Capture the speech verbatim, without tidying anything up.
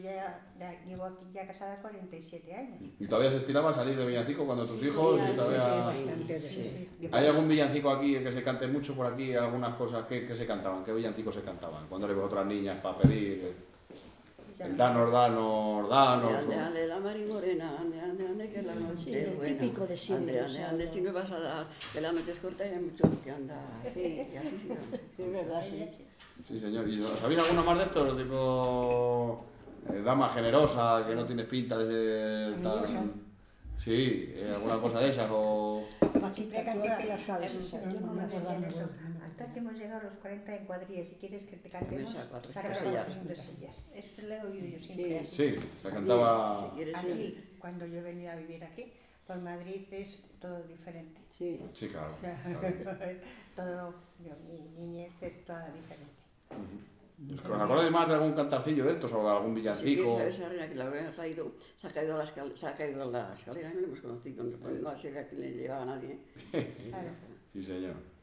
Ya, ya llevo aquí ya casada cuarenta y siete años. ¿Y todavía se estiraba a salir de villancico cuando tus Sí, hijos? sí, Y todavía... sí, bastante, sí, sí. ¿Hay algún villancico aquí que se cante mucho por aquí? Algunas cosas que, que se cantaban. ¿Qué villancicos se cantaban? Cuando le veo otras niñas para pedir. El danos, danos, danos. Ande, ande, ande, la Mari Morena, ande, ande, ande, que la noche Sí, es el buena. típico de siempre, Ande, o ande, sea, ande, no- si me vas a dar, que la noche es corta y hay mucho que andar. Sí, y así sí, es verdad, sí. Sí, señor. ¿Y sabéis alguna más de estos? Tipo... eh, dama generosa, que no tienes pinta de ser tan... Sí, eh, alguna cosa de esas o... Paquita, tú te la sabes Em, esa. yo no me acuerdo decían de eso. ninguna. Hasta que hemos llegado a los cuarenta en cuadrillas, si quieres que te cantemos, Saca cuatro saca casillas. cuatro sillas. Eso lo he oído yo siempre. Sí. Sí, se cantaba... Si quieres, Aquí, cuando yo he venido a vivir aquí, por Madrid es todo diferente. sí. Sí, claro. O sea, claro. todo, yo, mi niñez es toda diferente. ¿Os acordáis más de algún cantarcillo de estos o de algún Si villancico? quieres saber esa reina que la habrá caído, se ha caído a la escalera, se ha caído a la escalera, no lo hemos conocido, no, no sé a quién le llevaba a nadie. Claro. Sí, señor.